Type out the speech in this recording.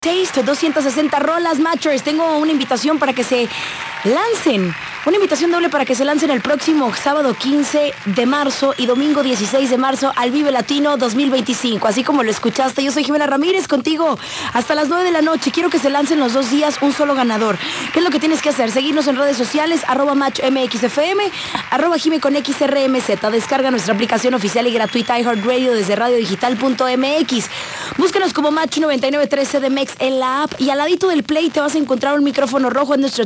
Taste, 260 rolas, Matchers. Tengo una invitación para que se lancen. Una invitación doble para que se lancen el próximo sábado 15 de marzo y domingo 16 de marzo al Vive Latino 2025. Así como lo escuchaste, yo soy Jimena Ramírez contigo hasta las 9 de la noche. Quiero que se lancen los 2 días, un solo ganador. ¿Qué es lo que tienes que hacer? Seguirnos en redes sociales, @MatchMXFM, @JimeConXRMZ. Descarga nuestra aplicación oficial y gratuita iHeartRadio desde radiodigital.mx. Búscanos como Match 99.3 CDMX en la app y al ladito del play te vas a encontrar un micrófono rojo en nuestro